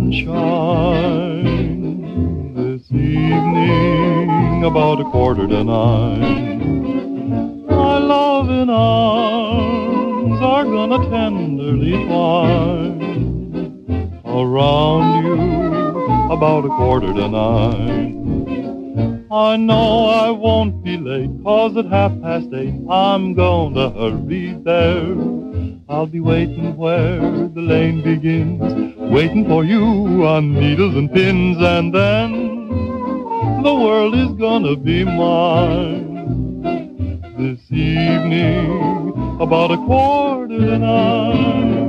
sunshine this evening about 8:45. My loving arms are gonna tenderly twine around you about 8:45. I know I won't be late, 'cause at 8:30 I'm gonna hurry there. I'll be waiting where the lane begins, waiting for you on needles and pins, and then the world is gonna be mine this evening about 8:45.